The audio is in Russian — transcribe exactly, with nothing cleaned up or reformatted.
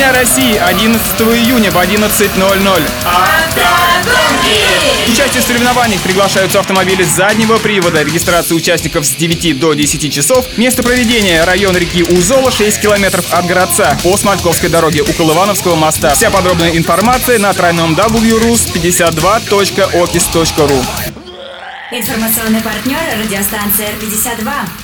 Дня России одиннадцатого июня в одиннадцать ноль ноль. Участие в соревнованиях приглашаются автомобили заднего привода. Регистрация участников с девяти до десяти часов. Место проведения — район реки Узола, шесть километров от городца, по Смольковской дороге у Колывановского моста. Вся подробная информация на тройном дабл ю рус пятьдесят два точка окис точка ру. Информационный партнер — радиостанция эр пятьдесят два.